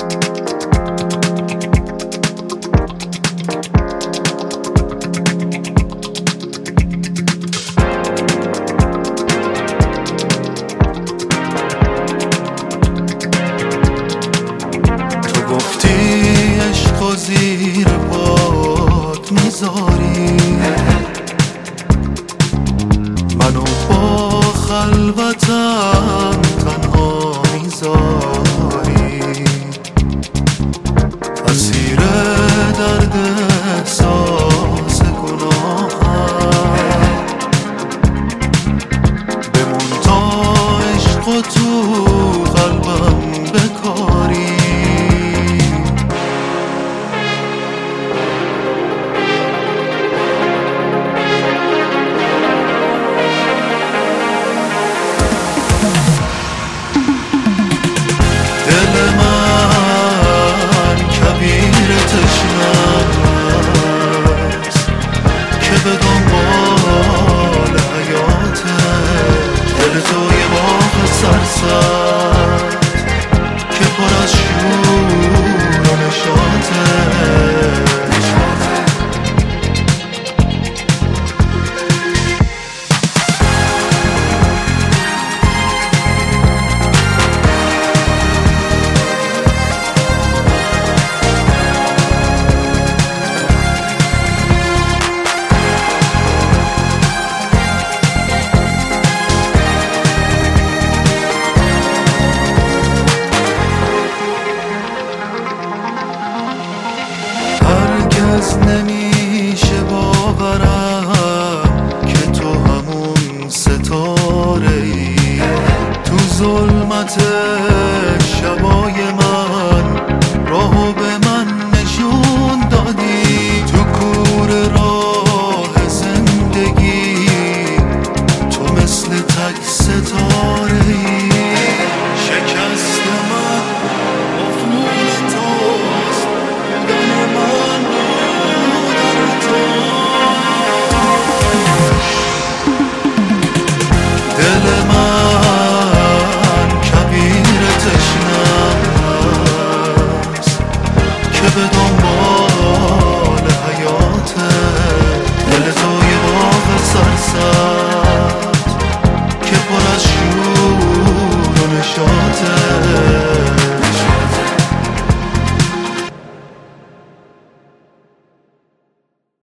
زیر باد میذاری منو با خلوتم تنها میذاری اسیر درد احساس گناهم بمون تا عشق و تو قلبم بکاری که به دنبال حیاته دل تو یه باغ سرسبز که پر از شور و نشاطه نمیشه باورم که تو همون ستاره‌ای تو ظلمت شبای من راهو به من نشون دادی تو کور راه زندگی تو مثل تک ستاره‌ای شکست من افنون توست بودن من دل